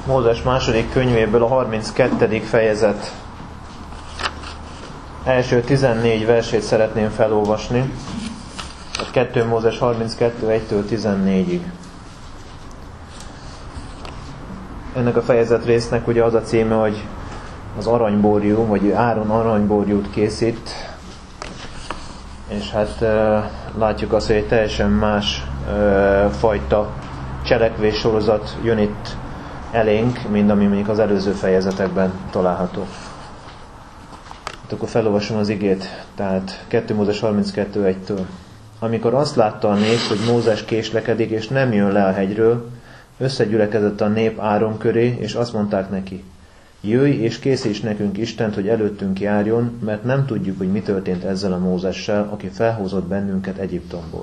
Mózes második könyvéből a 32. fejezet első 14 versét szeretném felolvasni. A 2 Mózes 32, 1-től 14-ig. Ennek a fejezet résznek ugye az a címe, hogy az aranyborjú, vagy Áron aranyborjút készít, és hát látjuk azt, hogy egy teljesen más fajta cselekvéssorozat jön itt elénk, mint ami mondjuk az előző fejezetekben található. Hát akkor felolvasom az igét, tehát 2 Mózes 32, 1-től. Amikor azt látta a nép, hogy Mózes késlekedik, és nem jön le a hegyről, összegyülekezett a nép Áron köré, és azt mondták neki: jöjj és készíts nekünk Istent, hogy előttünk járjon, mert nem tudjuk, hogy mi történt ezzel a Mózessel, aki felhozott bennünket Egyiptomból.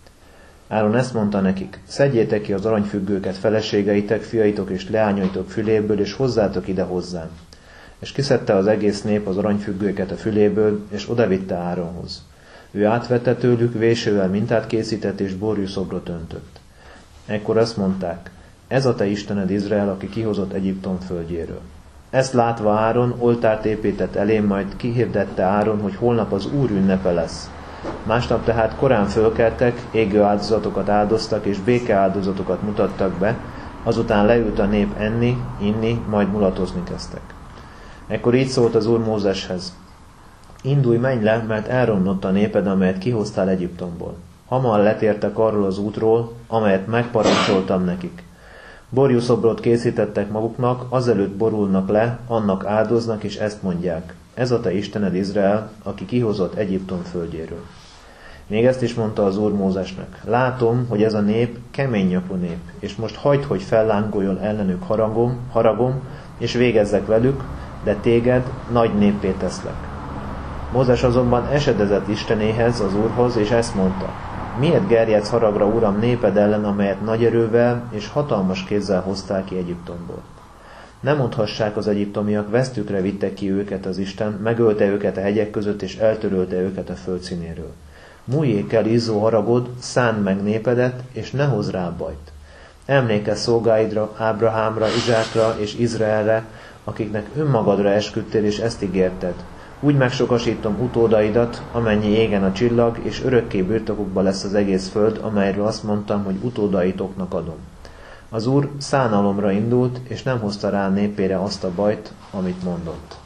Áron ezt mondta nekik: szedjétek ki az aranyfüggőket feleségeitek, fiaitok és leányaitok füléből, és hozzátok ide hozzám. És kiszedte az egész nép az aranyfüggőket a füléből, és odavitte Áronhoz. Ő átvette tőlük, vésővel mintát készített, és borjúszobrot öntött. Ekkor azt mondták: ez a te Istened Izrael, aki kihozott Egyiptom földjéről. Ezt látva Áron oltárt épített elém, majd kihirdette Áron, hogy holnap az Úr ünnepe lesz. Másnap tehát korán fölkeltek, égő áldozatokat áldoztak, és békeáldozatokat mutattak be, azután leült a nép enni, inni, majd mulatozni kezdtek. Ekkor így szólt az Úr Mózeshez: indulj, menj le, mert elromlott a néped, amelyet kihoztál Egyiptomból. Hamar letértek arról az útról, amelyet megparancsoltam nekik. Borjúszobrot készítettek maguknak, azelőtt borulnak le, annak áldoznak, és ezt mondják: ez a te Istened Izrael, aki kihozott Egyiptom földjéről. Még ezt is mondta az Úr Mózesnek: látom, hogy ez a nép kemény nyakú nép, és most hagyd, hogy fellángoljon ellenük haragom, és végezzek velük, de téged nagy néppé teszlek. Mózes azonban esedezett Istenéhez, az Úrhoz, és ezt mondta: miért gerjedsz haragra, Uram, néped ellen, amelyet nagy erővel és hatalmas kézzel hoztál ki Egyiptomból? Nem mondhassák az egyiptomiak, vesztükre vitte ki őket az Isten, megölte őket a hegyek között, és eltörölte őket a földszínéről. Múljék el izzó haragod, szánd meg népedet, és ne hozz rá bajt. Emlékezz szolgáidra, Ábrahámra, Izsákra és Izraelre, akiknek önmagadra esküdtél, és ezt ígérted. Úgy megsokasítom utódaidat, amennyi égen a csillag, és örökké birtokukba lesz az egész föld, amelyről azt mondtam, hogy utódaitoknak adom. Az Úr szánalomra indult, és nem hozta rá népére azt a bajt, amit mondott.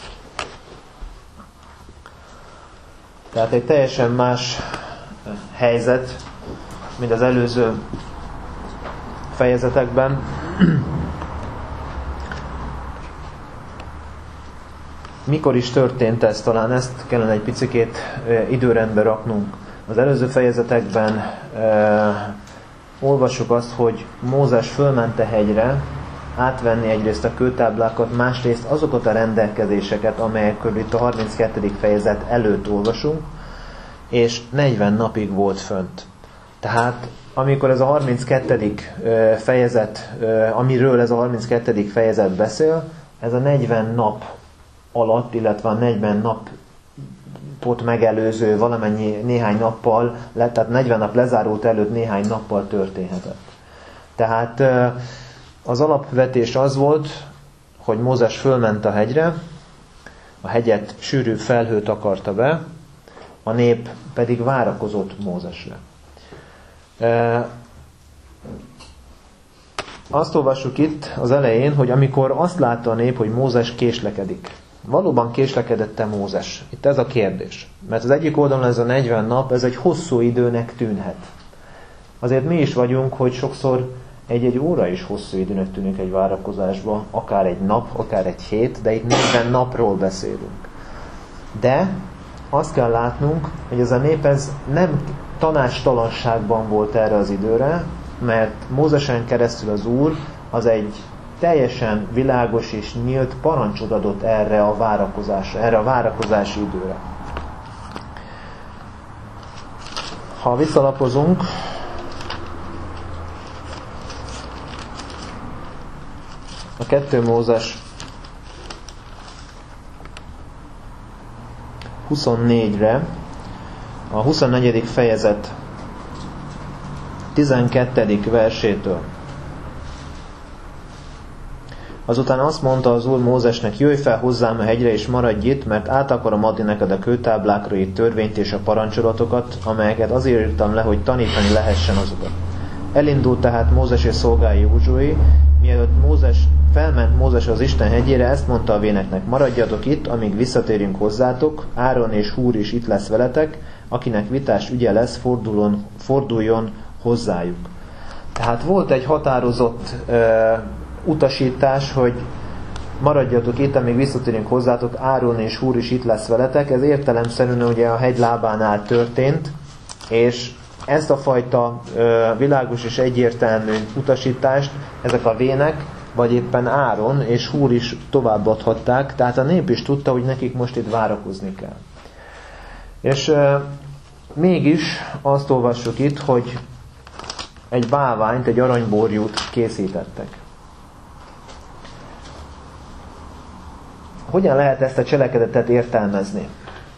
Tehát egy teljesen más helyzet, mint az előző fejezetekben. Mikor is történt ez? Talán ezt kellene egy picikét időrendbe raknunk. Az előző fejezetekben olvassuk azt, hogy Mózes fölment a hegyre, átvenni egyrészt a kőtáblákat, másrészt azokat a rendelkezéseket, amelyekről itt a 32. fejezet előtt olvasunk, és 40 napig volt fönt. Tehát amikor ez a 32. fejezet, amiről ez a 32. fejezet beszél, ez a 40 nap alatt, illetve a 40 napot megelőző valamennyi néhány nappal, tehát 40 nap lezárult előtt néhány nappal történhetett. Tehát az alapvetés az volt, hogy Mózes fölment a hegyre, a hegyet sűrű felhő takarta be, a nép pedig várakozott Mózesre. Azt olvassuk itt az elején, hogy amikor azt látta a nép, hogy Mózes késlekedik. Valóban késlekedett-e Mózes? Itt ez a kérdés. Mert az egyik oldalon ez a 40 nap, ez egy hosszú időnek tűnhet. Azért mi is vagyunk, hogy sokszor egy óra is hosszú időnek tűnik egy várakozásba, akár egy nap, akár egy hét, de itt 40 napról beszélünk. De azt kell látnunk, hogy ez a nép ez nem tanácstalanságban volt erre az időre, mert Mózesen keresztül az Úr az egy teljesen világos és nyílt parancsot adott erre a várakozásra, erre a várakozási időre. Ha visszalapozunk, a 2 Mózes 24-re, a 24. fejezet 12. versétől Azután azt mondta az Úr Mózesnek, jöjj fel hozzám a hegyre és maradj itt, mert át akarom adni neked a kőtáblákra itt törvényt és a parancsolatokat, amelyeket azért írtam le, hogy tanítani lehessen azokat. Elindult tehát Mózes és szolgái Józsué, mielőtt felment Mózes az Isten hegyére, ezt mondta a véneknek, maradjatok itt, amíg visszatérünk hozzátok, Áron és Húr is itt lesz veletek, akinek vitás ügye lesz, forduljon hozzájuk. Tehát volt egy határozott utasítás, hogy maradjatok itt, amíg visszatérünk hozzátok, Áron és Húr is itt lesz veletek. Ez értelemszerűen ugye a hegy lábánál történt, és ezt a fajta világos és egyértelmű utasítást ezek a vének, vagy éppen Áron és Húr is továbbadhatták, tehát a nép is tudta, hogy nekik most itt várakozni kell. És mégis azt olvassuk itt, hogy egy bálványt, egy aranyborjút készítettek. Hogyan lehet ezt a cselekedetet értelmezni?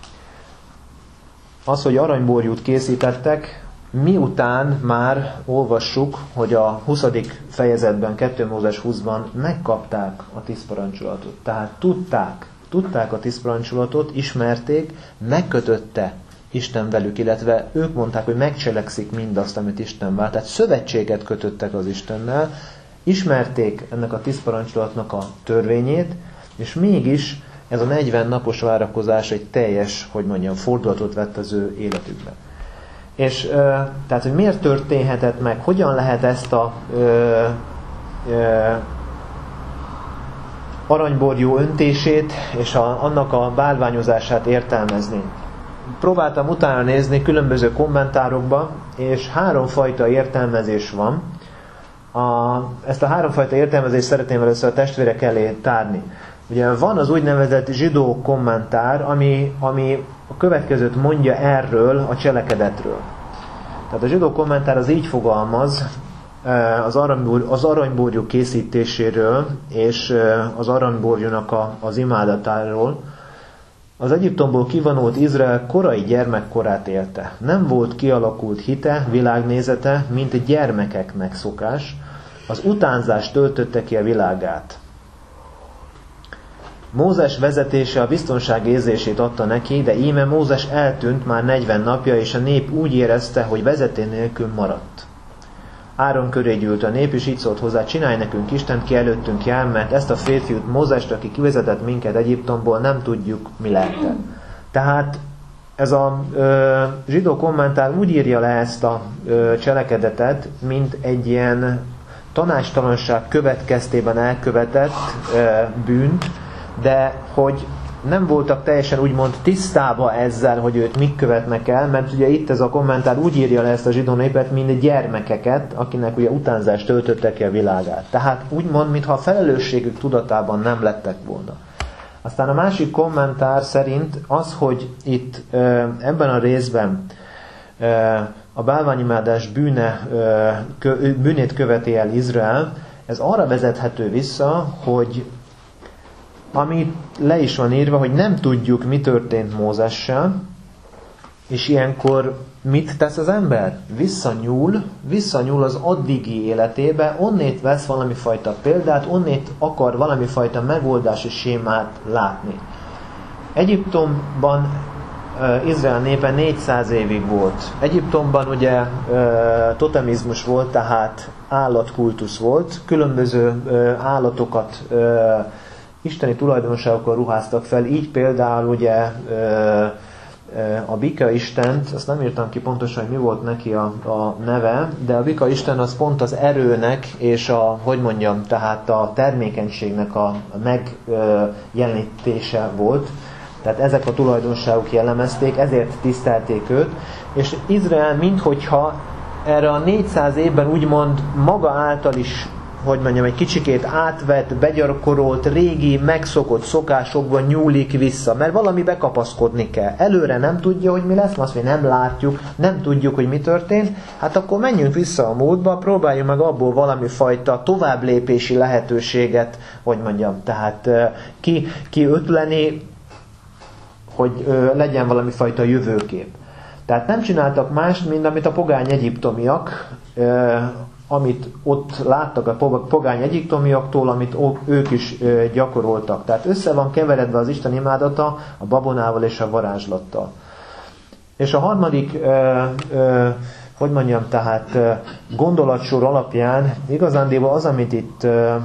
Az, hogy aranyborjút készítettek, miután már olvassuk, hogy a 20. fejezetben, 2 Mózes 20-ban megkapták a 10 parancsolatot. Tehát tudták a 10 parancsolatot, ismerték, megkötötte Isten velük, illetve ők mondták, hogy megcselekszik mindazt, amit Isten vált. Tehát szövetséget kötöttek az Istennel, ismerték ennek a 10 parancsolatnak a törvényét, és mégis ez a 40 napos várakozás egy teljes, fordulatot vett az ő életükben. És tehát, hogy miért történhetett meg, hogyan lehet ezt a aranyborjú öntését és annak a bálványozását értelmezni. Próbáltam utána nézni különböző kommentárokba, és 3 fajta értelmezés van. Ezt a 3 fajta értelmezést szeretném először a testvérek elé tárni. Ugye van az úgynevezett zsidó kommentár, ami a következőt mondja erről a cselekedetről. Tehát a zsidó kommentár az így fogalmaz az aranyborjú készítéséről és az aranyborjúnak az imádatáról. Az Egyiptomból kivonult Izrael korai gyermekkorát élte. Nem volt kialakult hite, világnézete, mint gyermekeknek szokás. Az utánzás töltötte ki a világát. Mózes vezetése a biztonság érzését adta neki, de íme Mózes eltűnt már 40 napja, és a nép úgy érezte, hogy vezető nélkül maradt. Áron köré gyűlt a nép, és így szólt hozzá, csinálj nekünk Istent, ki előttünk jár, mert ezt a férfiút, Mózest, aki kivezetett minket Egyiptomból, nem tudjuk, mi lehette. Tehát ez a zsidó kommentár úgy írja le ezt a cselekedetet, mint egy ilyen tanácstalanság következtében elkövetett bűnt, de hogy nem voltak teljesen úgymond tisztában ezzel, hogy őt mit követnek el, mert ugye itt ez a kommentár úgy írja le ezt a zsidó népet, mint gyermekeket, akinek ugye utánzást töltötte ki a világát. Tehát úgymond, mintha a felelősségük tudatában nem lettek volna. Aztán a másik kommentár szerint az, hogy itt ebben a részben a bálványimádás bűnét követi el Izrael, ez arra vezethető vissza, hogy ami le is van írva, hogy nem tudjuk, mi történt Mózessel, és ilyenkor mit tesz az ember? Visszanyúl az addigi életébe, onnét vesz valami fajta példát, onnét akar valami fajta megoldási sémát látni. Egyiptomban Izrael népe 400 évig volt. Egyiptomban ugye totemizmus volt, tehát állatkultusz volt, különböző állatokat isteni tulajdonságokkal ruháztak fel, így például ugye a Bika istent, azt nem írtam ki pontosan, hogy mi volt neki a neve, de a Bika isten az pont az erőnek és tehát a termékenységnek a megjelenítése volt. Tehát ezek a tulajdonságok jellemezték, ezért tisztelték őt, és Izrael minthogyha erre a 400 évben úgymond maga által is egy kicsikét átvett, begyakorolt, régi, megszokott szokásokban nyúlik vissza, mert valami bekapaszkodni kell. Előre nem tudja, hogy mi lesz, azt mi nem látjuk, nem tudjuk, hogy mi történt, hát akkor menjünk vissza a múltba, próbáljunk meg abból valami fajta továbblépési lehetőséget, tehát kiötleni, hogy legyen valami fajta jövőkép. Tehát nem csináltak mást, mint amit a pogány egyiptomiak amit ott láttak a pogány egyiptomiaktól, amit ők is gyakoroltak. Tehát össze van keveredve az Isten imádata a babonával és a varázslattal. És a harmadik, gondolatsor alapján igazándiból az, amit itt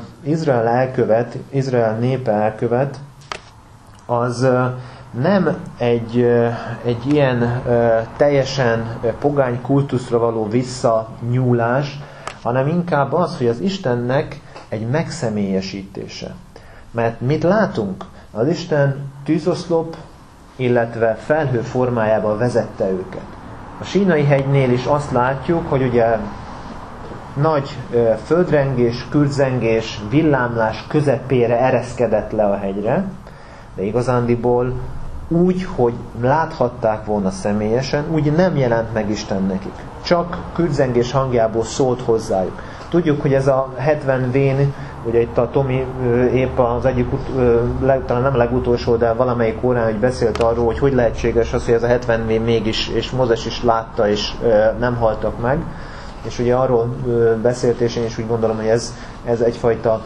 Izrael népe elkövet, az nem egy ilyen teljesen pogány kultuszra való visszanyúlás, hanem inkább az, hogy az Istennek egy megszemélyesítése. Mert mit látunk? Az Isten tűzoszlop, illetve felhő formájában vezette őket. A Sínai hegynél is azt látjuk, hogy ugye nagy földrengés, kürtzengés, villámlás közepére ereszkedett le a hegyre, de igazándiból úgy, hogy láthatták volna személyesen, úgy nem jelent meg Isten nekik. Csak kürtzengés hangjából szólt hozzájuk. Tudjuk, hogy ez a 70 vén, ugye itt a Tomi épp az egyik, talán nem legutolsó, de valamelyik órán, hogy beszélt arról, hogy lehetséges az, hogy ez a 70 vén mégis, és Mózes is látta, és nem haltak meg. És ugye arról beszélt, és én is úgy gondolom, hogy ez egyfajta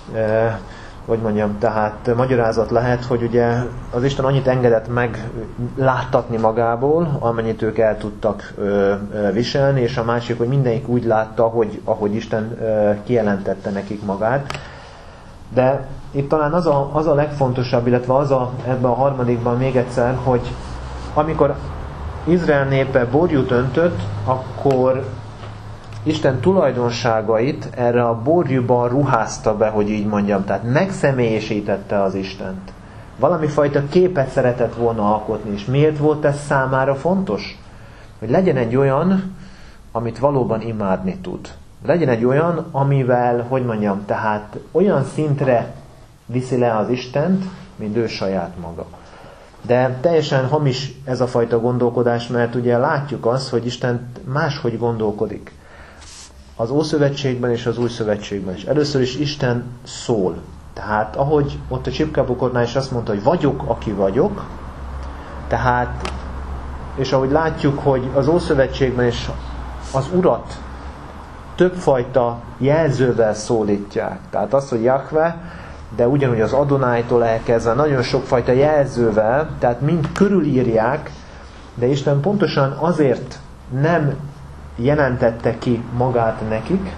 tehát magyarázat lehet, hogy ugye az Isten annyit engedett meg láttatni magából, amennyit ők el tudtak viselni, és a másik, hogy mindenki úgy látta, ahogy Isten kijelentette nekik magát. De itt talán az a legfontosabb, illetve ebben a harmadikban még egyszer, hogy amikor Izrael népe borjút öntött, akkor Isten tulajdonságait erre a borjúban ruházta be, hogy így mondjam, tehát megszemélyesítette az Istent. Valami fajta képet szeretett volna alkotni, és miért volt ez számára fontos? Hogy legyen egy olyan, amit valóban imádni tud. Legyen egy olyan, amivel, tehát olyan szintre viszi le az Istent, mint ő saját maga. De teljesen hamis ez a fajta gondolkodás, mert ugye látjuk azt, hogy Isten máshogy gondolkodik. Az Ószövetségben és az Új Szövetségben is. Először is Isten szól. Tehát ahogy ott a Csipkebukornál is azt mondta, hogy vagyok, aki vagyok, tehát, és ahogy látjuk, hogy az Ószövetségben is az Urat többfajta jelzővel szólítják. Tehát az, hogy Jahve, de ugyanúgy az Adonájtól elkezdve nagyon sokfajta jelzővel, tehát mind körülírják, de Isten pontosan azért nem jelentette ki magát nekik,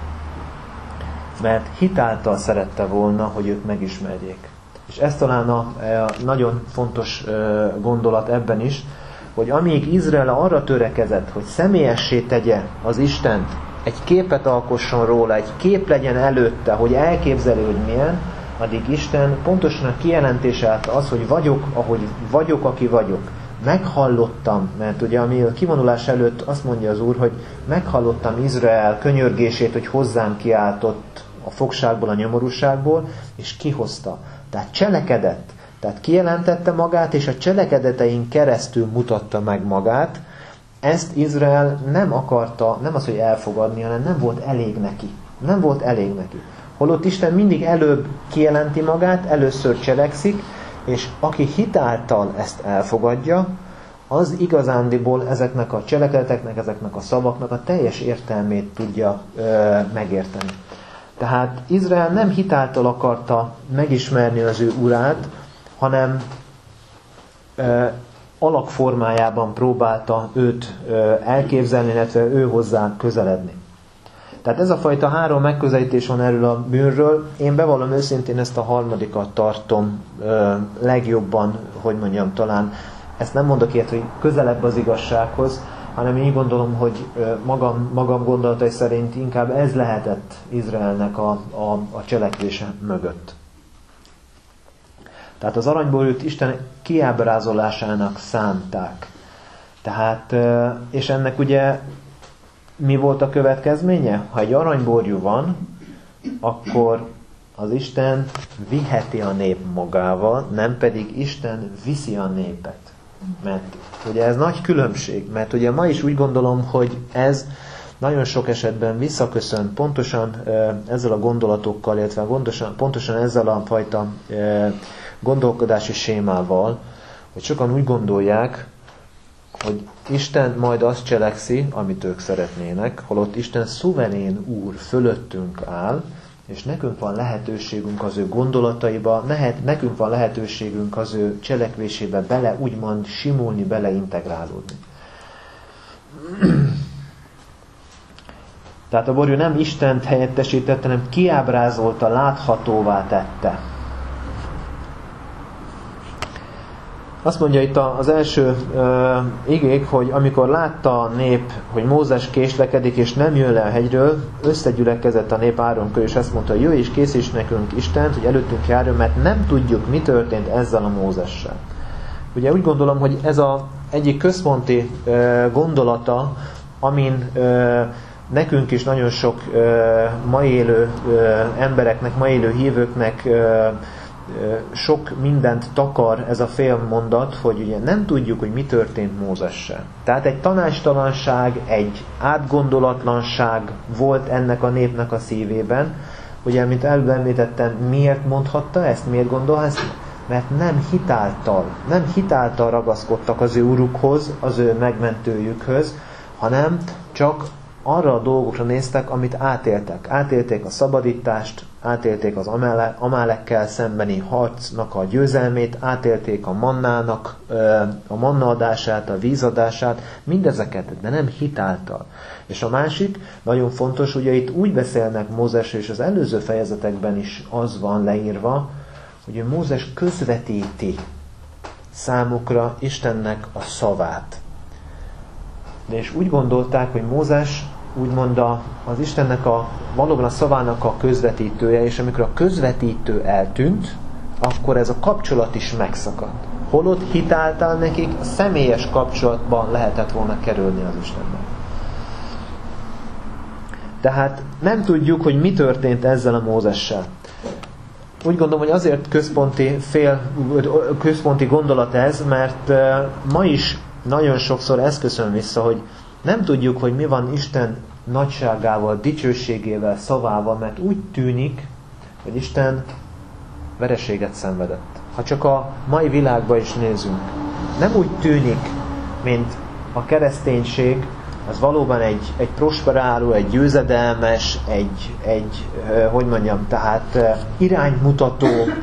mert hitáltal szerette volna, hogy őt megismerjék. És ez talán a nagyon fontos gondolat ebben is, hogy amíg Izrael arra törekezett, hogy személyessé tegye az Istent, egy képet alkosson róla, egy kép legyen előtte, hogy elképzeli, hogy milyen, addig Isten pontosan a kijelentése az, hogy vagyok, ahogy vagyok, aki vagyok. Meghallottam, mert ugye ami a kivonulás előtt azt mondja az Úr, hogy meghallottam Izrael könyörgését, hogy hozzám kiáltott a fogságból, a nyomorúságból, és kihozta. Tehát cselekedett. Tehát kijelentette magát, és a cselekedetein keresztül mutatta meg magát. Ezt Izrael nem akarta, nem az, hogy elfogadni, hanem nem volt elég neki. Nem volt elég neki. Holott Isten mindig előbb kijelenti magát, először cselekszik, és aki hitáltal ezt elfogadja, az igazándiból ezeknek a cselekedeteknek, ezeknek a szavaknak a teljes értelmét tudja megérteni. Tehát Izrael nem hitáltal akarta megismerni az ő urát, hanem alakformájában próbálta őt elképzelni, illetve ő hozzá közeledni. Tehát ez a fajta három megközelítés van erről a bűnről. Én bevallom őszintén ezt a harmadikat tartom legjobban, talán ezt nem mondok ilyet, hogy közelebb az igazsághoz, hanem én így gondolom, hogy magam gondolatai szerint inkább ez lehetett Izraelnek a cselekvése mögött. Tehát az aranyborjút Isten kiábrázolásának szánták. Tehát, és ennek ugye mi volt a következménye? Ha egy aranyborjú van, akkor az Isten viheti a nép magával, nem pedig Isten viszi a népet. Mert ugye ez nagy különbség, mert ugye ma is úgy gondolom, hogy ez nagyon sok esetben visszaköszön pontosan ezzel a gondolatokkal, illetve pontosan ezzel a fajta gondolkodási sémával, hogy sokan úgy gondolják, hogy Isten majd azt cselekszi, amit ők szeretnének, holott Isten szuverén úr fölöttünk áll, és nekünk van lehetőségünk az ő gondolataiba, nekünk van lehetőségünk az ő cselekvésébe bele, úgymond simulni, beleintegrálódni. Tehát a borjú nem Istent helyettesítette, hanem kiábrázolta, láthatóvá tette. Azt mondja itt az első igék, hogy amikor látta a nép, hogy Mózes késlekedik és nem jön le a hegyről, összegyülekezett a nép Áron körül, és azt mondta, jöjj és készíts nekünk Istent, hogy előttünk járjon, mert nem tudjuk, mi történt ezzel a Mózessel. Ugye úgy gondolom, hogy ez az egyik központi gondolata, amin nekünk is nagyon sok ma élő embereknek, ma élő hívőknek sok mindent takar ez a fél mondat, hogy ugye nem tudjuk, hogy mi történt Mózessel. Tehát egy tanácstalanság, egy átgondolatlanság volt ennek a népnek a szívében. Ugye, mint előbb említettem, miért mondhatta ezt, miért gondolta ezt? Mert nem hitáltal ragaszkodtak az ő urukhoz, az ő megmentőjükhöz, hanem csak arra a dolgokra néztek, amit átéltek. Átélték a szabadítást, átélték az Amálekkel szembeni harcnak a győzelmét, átélték a mannának a mannaadását, a vízadását, mindezeket, de nem hitáltal. És a másik, nagyon fontos, ugye itt úgy beszélnek Mózes, és az előző fejezetekben is az van leírva, hogy Mózes közvetíti számukra Istennek a szavát. És úgy gondolták, hogy Mózes úgymond az Istennek valóban a szavának a közvetítője, és amikor a közvetítő eltűnt, akkor ez a kapcsolat is megszakadt. Holott hitáltal nekik a személyes kapcsolatban lehetett volna kerülni az Istennel. Tehát nem tudjuk, hogy mi történt ezzel a Mózessel. Úgy gondolom, hogy azért központi gondolat ez, mert ma is nagyon sokszor ez köszön vissza, hogy nem tudjuk, hogy mi van Isten nagyságával, dicsőségével, szavával, mert úgy tűnik, hogy Isten vereséget szenvedett. Ha csak a mai világba is nézünk, nem úgy tűnik, mint a kereszténység, az valóban egy prosperáló, egy győzedelmes, tehát iránymutató,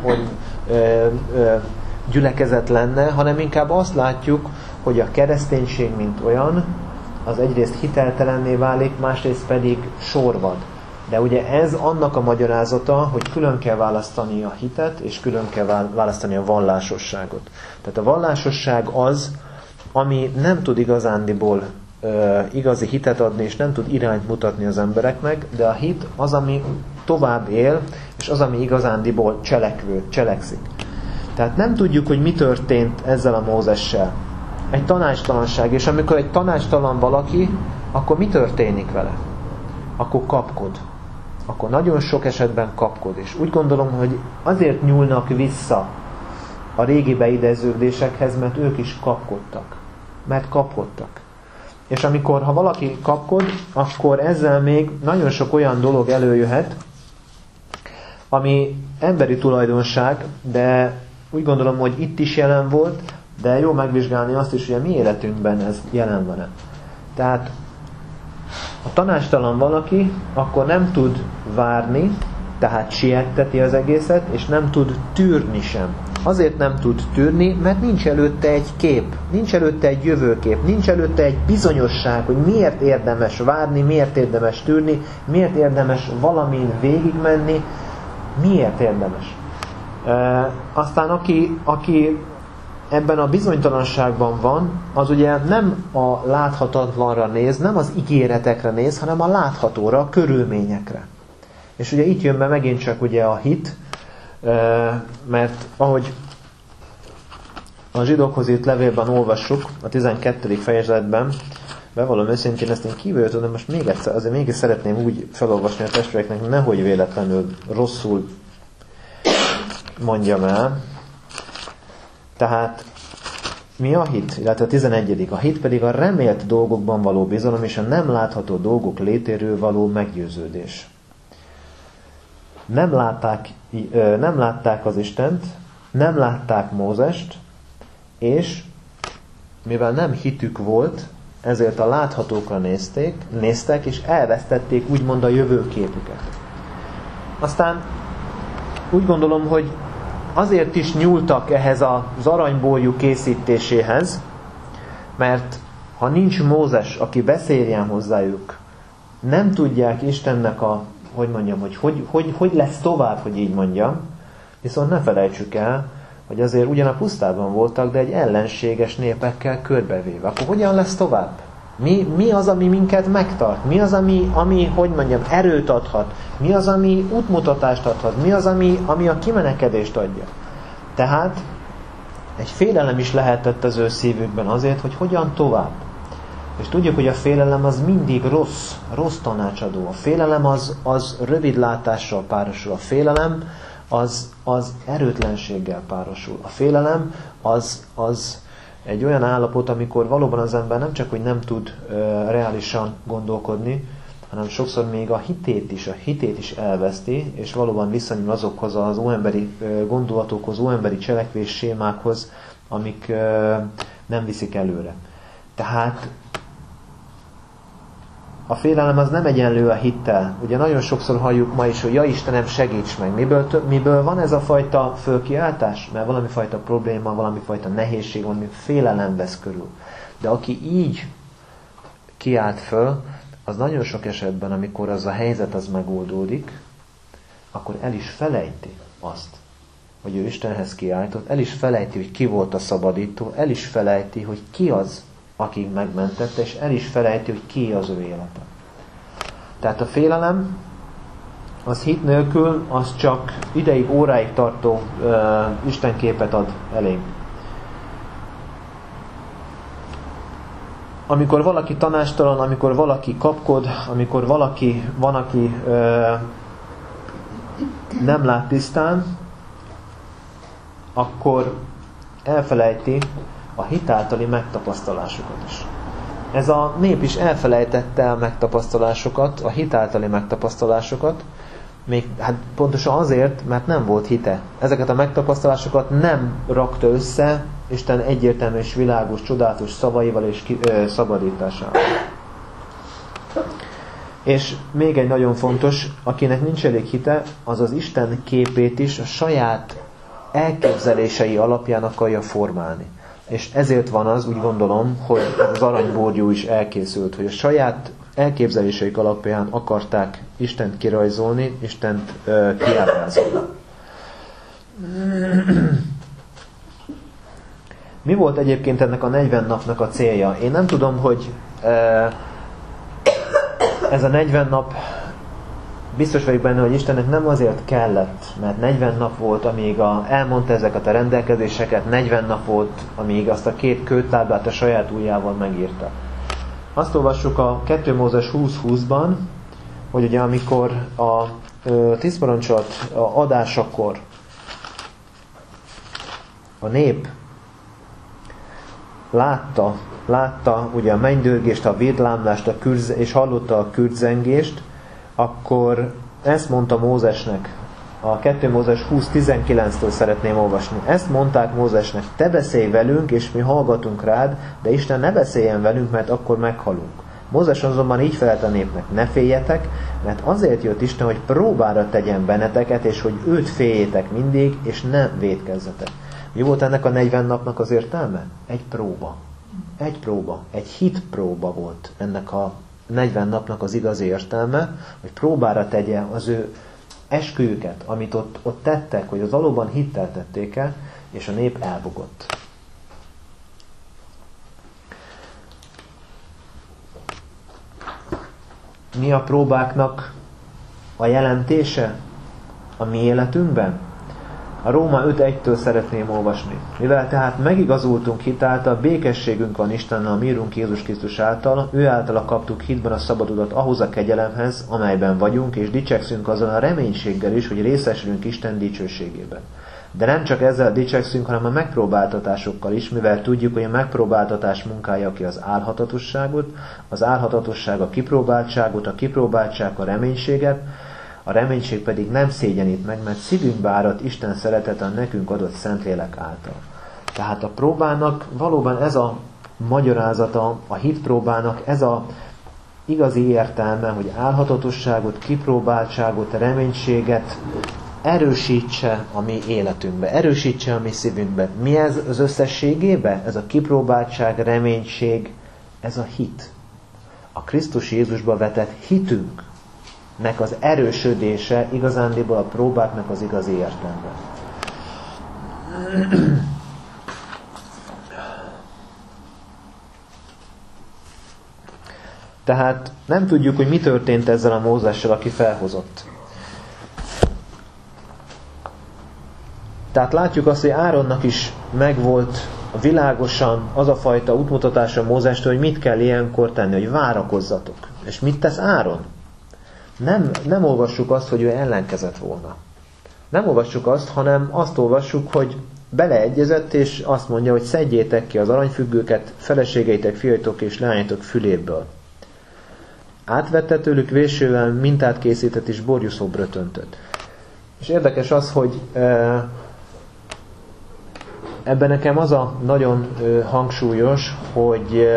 gyülekezet lenne, hanem inkább azt látjuk, hogy a kereszténység, mint olyan, az egyrészt hiteltelenné válik, másrészt pedig sorvad. De ugye ez annak a magyarázata, hogy külön kell választani a hitet, és külön kell választani a vallásosságot. Tehát a vallásosság az, ami nem tud igazándiból igazi hitet adni, és nem tud irányt mutatni az embereknek, de a hit az, ami tovább él, és az, ami igazándiból cselekszik. Tehát nem tudjuk, hogy mi történt ezzel a Mózessel. Egy tanácstalanság, és amikor egy tanácstalan valaki, akkor mi történik vele? Akkor kapkod. Akkor nagyon sok esetben kapkod. És úgy gondolom, hogy azért nyúlnak vissza a régi beideződésekhez, mert ők is kapkodtak. Mert kapkodtak. És ha valaki kapkod, akkor ezzel még nagyon sok olyan dolog előjöhet, ami emberi tulajdonság, de úgy gondolom, hogy itt is jelen volt, de jó megvizsgálni azt is, hogy a mi életünkben ez jelen van-e. Tehát a tanácstalan valaki akkor nem tud várni, tehát sietteti az egészet, és nem tud tűrni sem. Azért nem tud tűrni, mert nincs előtte egy kép, nincs előtte egy jövőkép, nincs előtte egy bizonyosság, hogy miért érdemes várni, miért érdemes tűrni, miért érdemes valamin végigmenni, miért érdemes. Aztán aki ebben a bizonytalanságban van, az ugye nem a láthatatlanra néz, nem az ígéretekre néz, hanem a láthatóra, a körülményekre. És ugye itt jön be megint csak ugye a hit, mert ahogy a zsidókhoz írt levélben olvassuk, a 12. fejezetben, bevallom őszintén, ezt én kívülről tudom, most még egyszer, azért mégis szeretném úgy felolvasni a testvéreknek, nehogy véletlenül rosszul mondjam el. Tehát mi a hit? Illetve a 11. A hit pedig a remélt dolgokban való bizalom, és a nem látható dolgok létéről való meggyőződés. Nem látták az Istent, nem látták Mózest, és mivel nem hitük volt, ezért a láthatókra néztek, és elvesztették úgymond a jövőképüket. Aztán úgy gondolom, hogy azért is nyúltak ehhez az aranybórjú készítéséhez, mert ha nincs Mózes, aki beszéljen hozzájuk, nem tudják Istennek hogy lesz tovább, hogy így mondjam, viszont ne felejtsük el, hogy azért ugyan a pusztában voltak, de egy ellenséges népekkel körbevéve. Akkor hogyan lesz tovább? Mi az, ami minket megtart? Mi az, ami erőt adhat? Mi az, ami útmutatást adhat? Mi az, ami a kimenekedést adja? Tehát egy félelem is lehetett az ő szívükben azért, hogy hogyan tovább. És tudjuk, hogy a félelem az mindig rossz tanácsadó. A félelem az rövidlátással párosul. A félelem az erőtlenséggel párosul. A félelem az egy olyan állapot, amikor valóban az ember nem csak, hogy nem tud reálisan gondolkodni, hanem sokszor még a hitét is elveszti, és valóban viszonyul azokhoz az óemberi gondolatokhoz, óemberi cselekvés sémákhoz, amik nem viszik előre. Tehát a félelem az nem egyenlő a hittel. Ugye nagyon sokszor halljuk ma is, hogy ja Istenem, segíts meg. Miből van ez a fajta fölkiáltás? Mert valami fajta probléma, valami fajta nehézség, valami félelem vesz körül. De aki így kiált föl, az nagyon sok esetben, amikor az a helyzet az megoldódik, akkor el is felejti azt, hogy ő Istenhez kiáltott, el is felejti, hogy ki volt a szabadító, el is felejti, hogy ki az, aki megmentette, és el is felejti, hogy ki az ő élete. Tehát a félelem, az hit nélkül, az csak ideig, óráig tartó istenképet ad elénk. Amikor valaki tanástalan, amikor valaki kapkod, amikor valaki van, aki nem lát tisztán, akkor elfelejti a hit általi megtapasztalásokat is. Ez a nép is elfelejtette a megtapasztalásokat, a hit általi megtapasztalásokat, még pontosan azért, mert nem volt hite. Ezeket a megtapasztalásokat nem rakta össze Isten egyértelmű és világos, csodálatos szavaival és szabadításával. És még egy nagyon fontos, akinek nincs elég hite, az az Isten képét is a saját elképzelései alapján akarja formálni. És ezért van az, úgy gondolom, hogy az aranybórjú is elkészült, hogy a saját elképzeléseik alapján akarták Istent kirajzolni, Istent kiábrázolni. Mi volt egyébként ennek a 40 napnak a célja? Én nem tudom, hogy ez a 40 nap, biztos vagyok benne, hogy Istennek nem azért kellett, mert 40 nap volt, amíg elmondta ezeket a rendelkezéseket, 40 nap volt, amíg azt a 2 kőtáblát a saját ujjával megírta. Azt olvassuk a 2 Mózes 20:20-ban, hogy ugye amikor a 10 parancsolat adásakor a nép látta ugye a mennydörgést, a védlámlást, és hallotta a kürtzengést, akkor ezt mondta Mózesnek, a 2 Mózes 20:19-től szeretném olvasni. Ezt mondták Mózesnek, te beszélj velünk, és mi hallgatunk rád, de Isten ne beszéljen velünk, mert akkor meghalunk. Mózes azonban így felelt a népnek, ne féljetek, mert azért jött Isten, hogy próbára tegyen benneteket, és hogy őt féljétek mindig, és ne vétkezzetek. Mi volt ennek a 40 napnak az értelme? Egy próba. Egy hitpróba volt ennek a 40 napnak az igazi értelme, hogy próbára tegye az ő esküjüket, amit ott tettek, hogy az valóban hittel tették el, és a nép elbukott. Mi a próbáknak a jelentése a mi életünkben? A Róma 5:1-től szeretném olvasni. Mivel tehát megigazultunk hitáltal, békességünk van Istennel, a mi Urunk Jézus Krisztus által, ő általa kaptuk hitben a szabadulat ahhoz a kegyelemhez, amelyben vagyunk, és dicsekszünk azon a reménységgel is, hogy részesülünk Isten dicsőségében. De nem csak ezzel dicsekszünk, hanem a megpróbáltatásokkal is, mivel tudjuk, hogy a megpróbáltatás munkája ki az álhatatosságot, az álhatatosság a kipróbáltságot, a kipróbáltság a reménységet, a reménység pedig nem szégyenít meg, mert szívünkbe áradt Isten szeretete a nekünk adott Szentlélek által. Tehát a próbának valóban ez a magyarázata a hitpróbának, ez a igazi értelme, hogy álhatatosságot, kipróbáltságot, reménységet erősítse a mi életünkbe, erősítse a mi szívünkbe. Mi ez az összességében? Ez a kipróbáltság, reménység, ez a hit. A Krisztus Jézusba vetett hitünknek az erősödése igazándiból a próbáknak az igazi értelme. Tehát nem tudjuk, hogy mi történt ezzel a Mózessel, aki felhozott. Tehát látjuk azt, hogy Áronnak is megvolt világosan az a fajta útmutatása Mózestől, hogy mit kell ilyenkor tenni, hogy várakozzatok. És mit tesz Áron? Nem olvassuk azt, hogy ő ellenkezett volna. Nem olvassuk azt, hanem azt olvassuk, hogy beleegyezett, és azt mondja, hogy szedjétek ki az aranyfüggőket, feleségeitek, fiaitok és leányaitok füléből. Átvette tőlük vésővel, mintát készített, és borjuszobrot öntött. És érdekes az, hogy ebben nekem az a nagyon hangsúlyos, hogy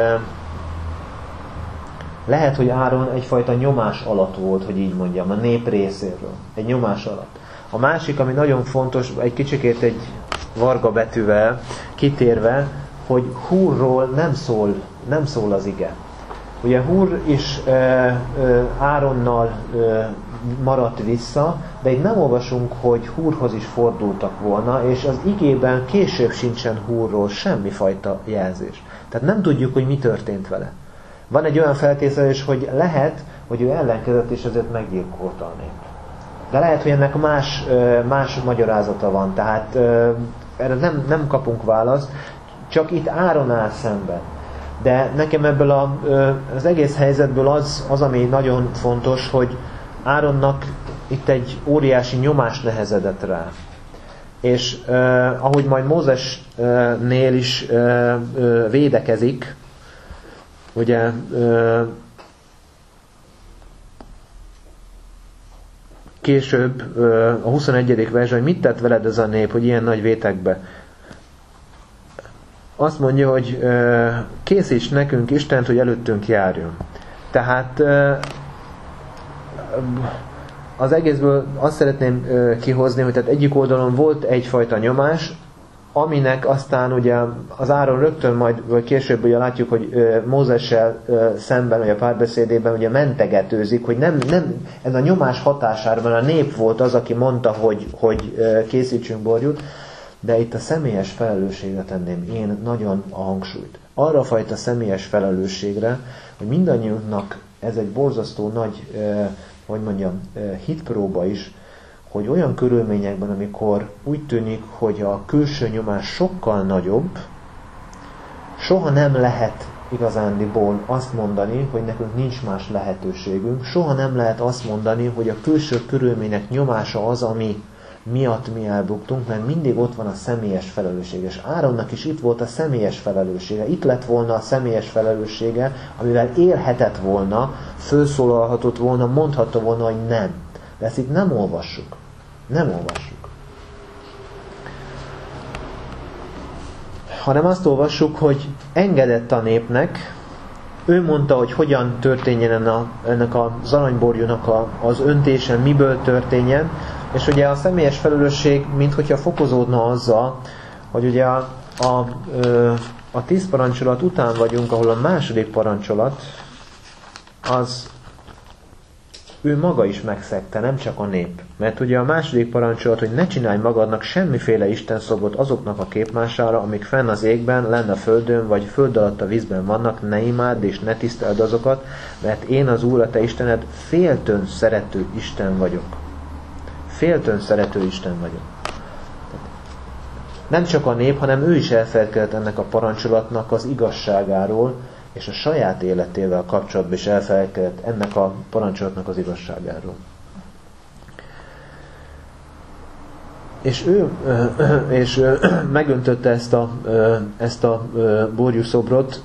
lehet, hogy Áron egyfajta nyomás alatt volt, hogy így mondjam, a nép részéről. Egy nyomás alatt. A másik, ami nagyon fontos, egy kicsikét egy varga betűvel kitérve, hogy Húrról nem szól az ige. Ugye Húr is Áronnal maradt vissza, de itt nem olvasunk, hogy Húrhoz is fordultak volna, és az igében később sincsen Húrról semmifajta jelzés. Tehát nem tudjuk, hogy mi történt vele. Van egy olyan feltételezés, hogy lehet, hogy ő ellenkezett, és ezért meggyilkolta a nép. De lehet, hogy ennek más magyarázata van, tehát erre nem kapunk választ, csak itt Áron áll szemben. De nekem ebből az egész helyzetből az, ami nagyon fontos, hogy Áronnak itt egy óriási nyomás nehezedett rá. És ahogy majd Mózesnél is védekezik, ugye később a 21. versben, hogy mit tett veled ez a nép, hogy ilyen nagy vétekbe? Azt mondja, hogy készíts nekünk Istent, hogy előttünk járjon. Tehát az egészből azt szeretném kihozni, hogy tehát egyik oldalon volt egyfajta nyomás, aminek aztán ugye az Áron rögtön majd, vagy később ugye látjuk, hogy Mózessel szemben, vagy a párbeszédében ugye mentegetőzik, hogy nem ez a nyomás hatására, a nép volt az, aki mondta, hogy készítsünk borjút, de itt a személyes felelősségre tenném én nagyon a hangsúlyt. Arra a fajta személyes felelősségre, hogy mindannyiunknak ez egy borzasztó nagy, hitpróba is, hogy olyan körülményekben, amikor úgy tűnik, hogy a külső nyomás sokkal nagyobb, soha nem lehet igazándiból azt mondani, hogy nekünk nincs más lehetőségünk, soha nem lehet azt mondani, hogy a külső körülmények nyomása az, ami miatt mi elbuktunk, mert mindig ott van a személyes felelősség. És Áronnak is itt volt a személyes felelőssége. Itt lett volna a személyes felelőssége, amivel élhetett volna, felszólalhatott volna, mondhatta volna, hogy nem. De ezt itt nem olvassuk. Nem olvassuk. Hanem azt olvassuk, hogy engedett a népnek, ő mondta, hogy hogyan történjen ennek az aranyborjúnak az öntése, miből történjen, és ugye a személyes felelősség, minthogyha fokozódna azzal, hogy ugye a 10 parancsolat után vagyunk, ahol a második parancsolat, az ő maga is megszegte, nem csak a nép. Mert ugye a második parancsolat, hogy ne csinálj magadnak semmiféle istenszobrot azoknak a képmására, amik fenn az égben, lenn a földön, vagy föld alatt a vízben vannak, ne imádd és ne tiszteld azokat, mert én az Úr, a te Istened, féltőn szerető Isten vagyok. Féltőn szerető Isten vagyok. Nem csak a nép, hanem ő is elfeledkezett ennek a parancsolatnak az igazságáról, és a saját életével kapcsolatban is elfeledkezett ennek a parancsolatnak az igazságáról. És ő megöntötte ezt a borjúszobrot.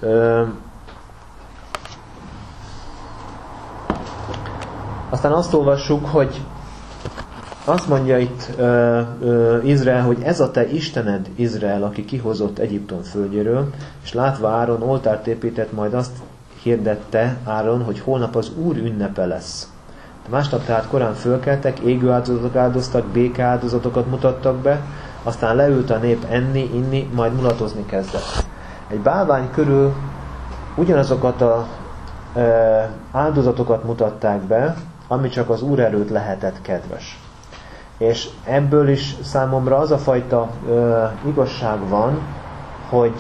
Aztán azt olvassuk, hogy azt mondja itt Izrael, hogy ez a te Istened, Izrael, aki kihozott Egyiptom földjéről, és látva Áron oltárt épített, majd azt hirdette Áron, hogy holnap az Úr ünnepe lesz. Másnap tehát korán fölkeltek, égő áldozatok áldoztak, béke áldozatokat mutattak be, aztán leült a nép enni, inni, majd mulatozni kezdett. Egy bálvány körül ugyanazokat a áldozatokat mutatták be, ami csak az Úr előtt lehetett kedves. És ebből is számomra az a fajta igazság van, hogy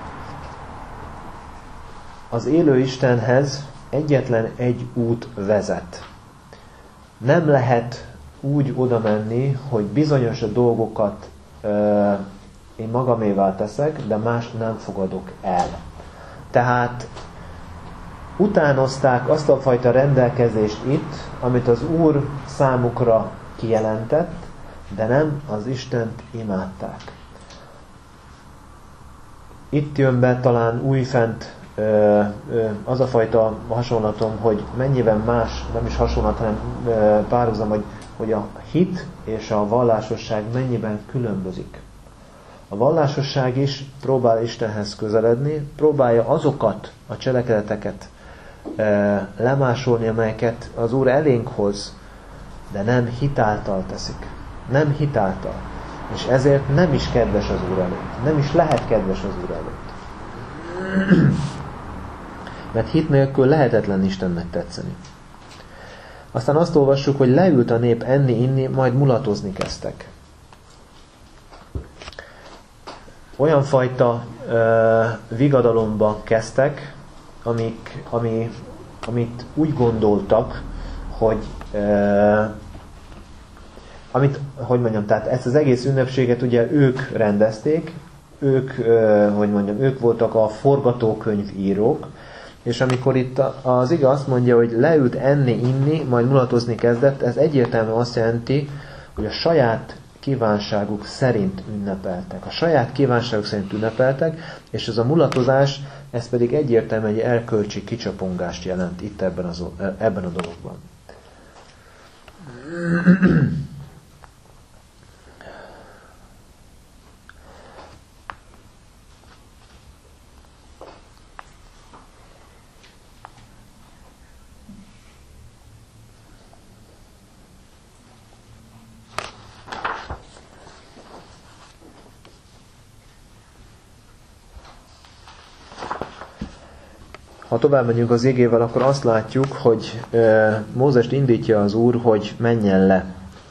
az élő Istenhez egyetlen egy út vezet. Nem lehet úgy oda menni, hogy bizonyos dolgokat én magamévá teszek, de más nem fogadok el. Tehát utánozták azt a fajta rendelkezést itt, amit az Úr számukra kijelentett, de nem az Istent imádták. Itt jön be talán újfent az a fajta hasonlatom, hogy mennyiben más, nem is hasonlat, hanem párhuzam, hogy a hit és a vallásosság mennyiben különbözik. A vallásosság is próbál Istenhez közeledni, próbálja azokat a cselekedeteket lemásolni, amelyeket az Úr elénk hoz, de nem hitáltal teszik. Nem hitáltal. És ezért nem is kedves az Úr előtt. Nem is lehet kedves az Úr előtt. Mert hit nélkül lehetetlen Istennek tetszeni. Aztán azt olvassuk, hogy leült a nép enni, inni, majd mulatozni kezdtek. Olyan fajta vigadalomba kezdtek, amit úgy gondoltak, hogy tehát ezt az egész ünnepséget ugye ők rendezték, ők voltak a forgatókönyvírók, és amikor itt az ige azt mondja, hogy leült enni, inni, majd mulatozni kezdett, ez egyértelműen azt jelenti, hogy a saját kívánságuk szerint ünnepeltek. A saját kívánságuk szerint ünnepeltek, és ez a mulatozás, ez pedig egyértelműen egy erkölcsi kicsapongást jelent itt ebben a dologban. Ha tovább megyünk az igével, akkor azt látjuk, hogy Mózest indítja az Úr, hogy menjen le.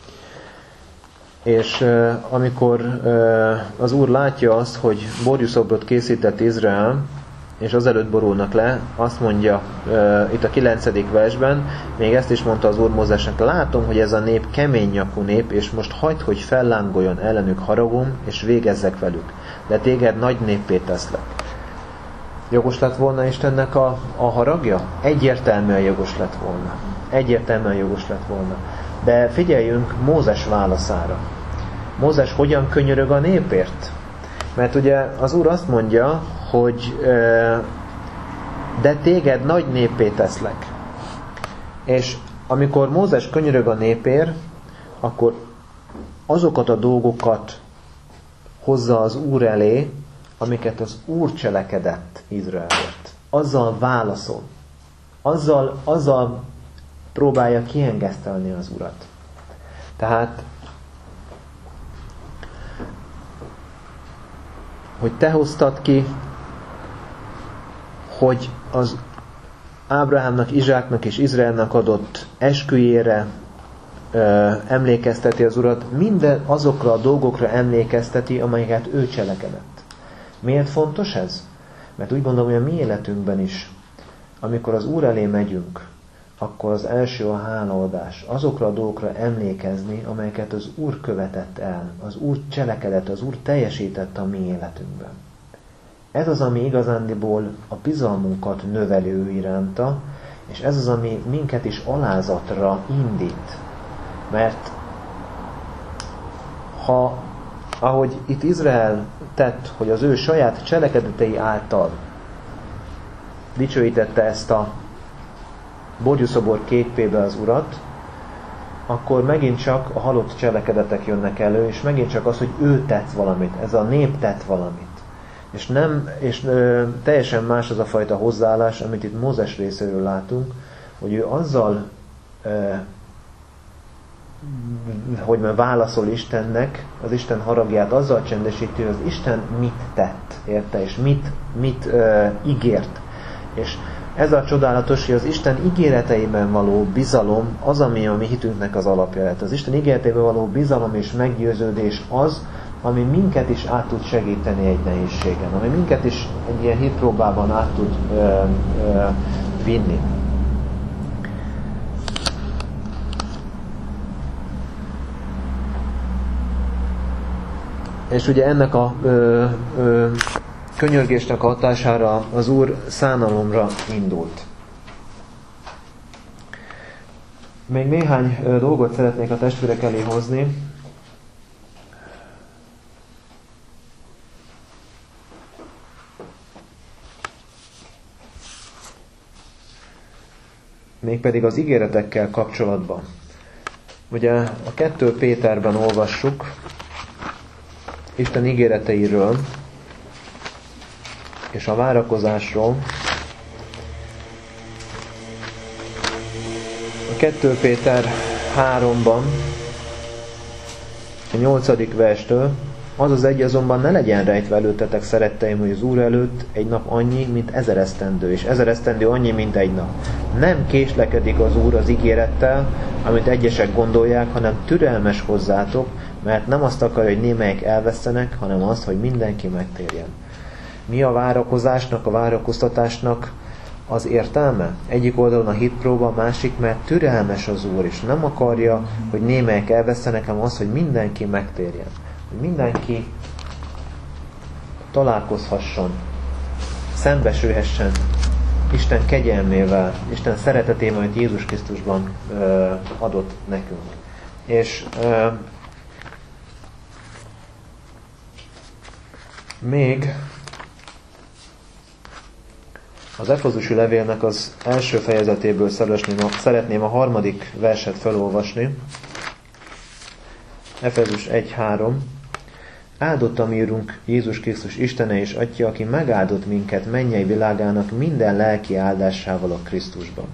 És amikor az Úr látja azt, hogy borjuszobrot készített Izrael, és azelőtt borulnak le, azt mondja itt a 9. versben, még ezt is mondta az Úr Mózesnek, látom, hogy ez a nép kemény nyakú nép, és most hagyd, hogy fellángoljon ellenük haragom, és végezzek velük. De téged nagy néppé teszlek. Jogos lett volna Istennek a haragja? Egyértelműen jogos lett volna. Egyértelműen jogos lett volna. De figyeljünk Mózes válaszára. Mózes hogyan könyörög a népért? Mert ugye az Úr azt mondja, hogy de téged nagy néppé teszlek. És amikor Mózes könyörög a népért, akkor azokat a dolgokat hozza az Úr elé, amiket az Úr cselekedett Izraelért. Azzal válaszol. Azzal próbálja kiengesztelni az Urat. Tehát, hogy te hoztad ki, hogy az Ábrahámnak, Izsáknak és Izraelnek adott esküjére emlékezteti az Urat, minden azokra a dolgokra emlékezteti, amelyeket ő cselekedett. Miért fontos ez? Mert úgy gondolom, hogy a mi életünkben is, amikor az Úr elé megyünk, akkor az első a hálaadás. Azokra a dolgokra emlékezni, amelyeket az Úr követett el, az Úr cselekedett, az Úr teljesített a mi életünkben. Ez az, ami igazándiból a bizalmunkat növeli ő iránta, és ez az, ami minket is alázatra indít. Mert ha ahogy itt Izrael tett, hogy az ő saját cselekedetei által dicsőítette ezt a borjuszobor képébe az Urat, akkor megint csak a halott cselekedetek jönnek elő, és megint csak az, hogy ő tett valamit, ez a nép tett valamit. És teljesen más az a fajta hozzáállás, amit itt Mózes részéről látunk, hogy ő azzal, hogy válaszol Istennek, az Isten haragját azzal csendesíti, hogy az Isten mit tett, érte, és mit ígért. És ez a csodálatos, hogy az Isten ígéreteiben való bizalom az, ami a mi hitünknek az alapja lett. Az Isten ígéreteiben való bizalom és meggyőződés az, ami minket is át tud segíteni egy nehézségen, ami minket is egy ilyen hitpróbában át tud vinni. És ugye ennek a könyörgésnek a hatására az Úr szánalomra indult. Még néhány dolgot szeretnék a testvérek elé hozni. Mégpedig az ígéretekkel kapcsolatban. Ugye a 2 Péterben olvassuk Isten ígéreteiről és a várakozásról. A 2 Péter 3-ban, a 8. verstől: az az egy azonban ne legyen rejtve előttetek, szeretteim, hogy az Úr előtt egy nap annyi, mint 1000 esztendő, és 1000 esztendő annyi, mint egy nap. Nem késlekedik az Úr az ígérettel, amit egyesek gondolják, hanem türelmes hozzátok, mert nem azt akarja, hogy némelyek elvesztenek, hanem azt, hogy mindenki megtérjen. Mi a várakozásnak, a várakoztatásnak az értelme? Egyik oldalon a hitpróba, másik, mert türelmes az Úr, és nem akarja, hogy némelyek elvesztenek, hanem az, hogy mindenki megtérjen. Hogy mindenki találkozhasson, szembesülhessen Isten kegyelmével, Isten szeretetével, amit Jézus Krisztusban adott nekünk. És még az Efezusi levélnek az első fejezetéből szeretném a 3. verset felolvasni. Efezus 1:3. Áldott a mi Urunk Jézus Krisztus Istene és Atya, aki megáldott minket mennyei világának minden lelki áldásával a Krisztusban.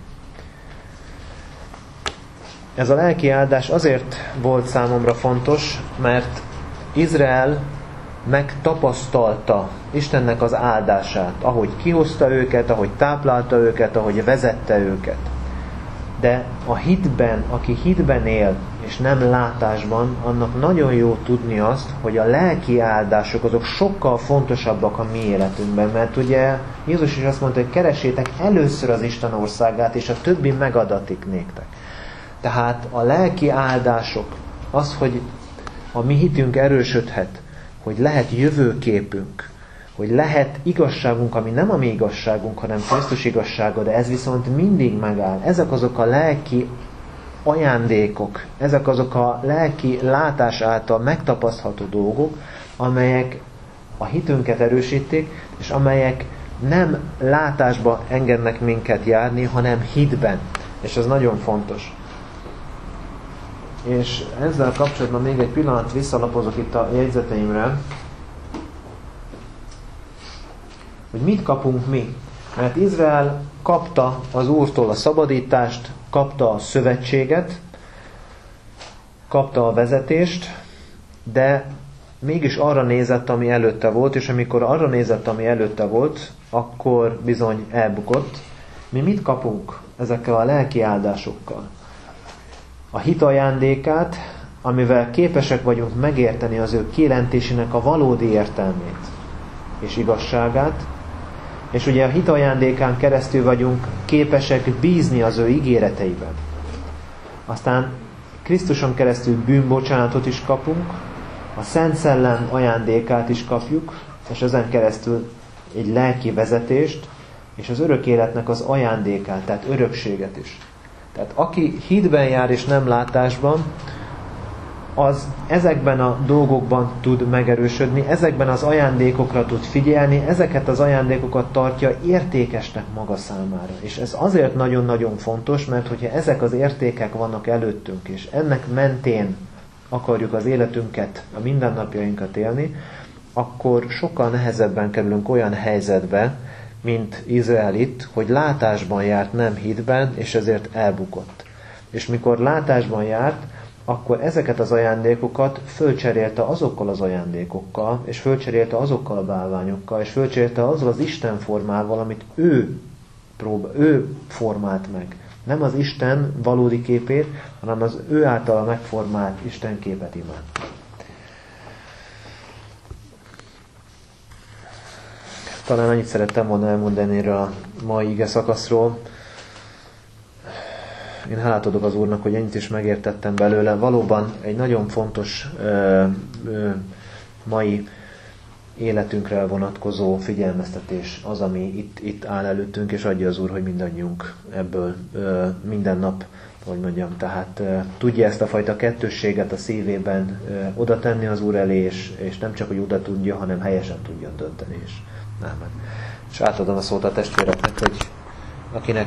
Ez a lelki áldás azért volt számomra fontos, mert Izrael megtapasztalta Istennek az áldását, ahogy kihozta őket, ahogy táplálta őket, ahogy vezette őket. De a hitben, aki hitben él, és nem látásban, annak nagyon jó tudni azt, hogy a lelki áldások azok sokkal fontosabbak a mi életünkben, mert ugye Jézus is azt mondta, hogy keressétek először az Isten országát, és a többi megadatik néktek. Tehát a lelki áldások, az, hogy a mi hitünk erősödhet, hogy lehet jövőképünk, hogy lehet igazságunk, ami nem a mi igazságunk, hanem Krisztus igazsága, de ez viszont mindig megáll. Ezek azok a lelki ajándékok, ezek azok a lelki látás által megtapasztható dolgok, amelyek a hitünket erősítik, és amelyek nem látásba engednek minket járni, hanem hitben. És ez nagyon fontos. És ezzel kapcsolatban még egy pillanat visszalapozok itt a jegyzeteimre, hogy mit kapunk mi. Mert Izrael kapta az Úrtól a szabadítást, kapta a szövetséget, kapta a vezetést, de mégis arra nézett, ami előtte volt, és amikor arra nézett, ami előtte volt, akkor bizony elbukott. Mi mit kapunk ezekkel a lelki áldásokkal? A hit ajándékát, amivel képesek vagyunk megérteni az ő kijelentésének a valódi értelmét és igazságát, és ugye a hit ajándékán keresztül vagyunk képesek bízni az ő ígéreteiben. Aztán Krisztuson keresztül bűnbocsánatot is kapunk, a Szent Szellem ajándékát is kapjuk, és ezen keresztül egy lelki vezetést, és az örök életnek az ajándékát, tehát örökséget is. Tehát aki hitben jár és nem látásban, az ezekben a dolgokban tud megerősödni, ezekben az ajándékokra tud figyelni, ezeket az ajándékokat tartja értékesnek maga számára. És ez azért nagyon-nagyon fontos, mert hogyha ezek az értékek vannak előttünk, és ennek mentén akarjuk az életünket, a mindennapjainkat élni, akkor sokkal nehezebben kerülünk olyan helyzetbe, mint Izrael itt, hogy látásban járt, nem hitben, és ezért elbukott. És mikor látásban járt, akkor ezeket az ajándékokat fölcserélte azokkal az ajándékokkal, és fölcserélte azokkal a bálványokkal, és fölcserélte azzal az Isten formával, amit ő formált meg. Nem az Isten valódi képét, hanem az ő általa megformált Isten képet imádta. Talán annyit szerettem volna elmondani erről a mai ige szakaszról. Én hálát adok az Úrnak, hogy ennyit is megértettem belőle. Valóban egy nagyon fontos mai életünkre vonatkozó figyelmeztetés az, ami itt áll előttünk, és adja az Úr, hogy mindannyiunk ebből minden nap, hogy mondjam, tehát tudja ezt a fajta kettősséget a szívében oda tenni az Úr elé, és nem csak, hogy oda tudja, hanem helyesen tudja dönteni is. Ámen. És átadom a szót a testvéreknek, hogy akinek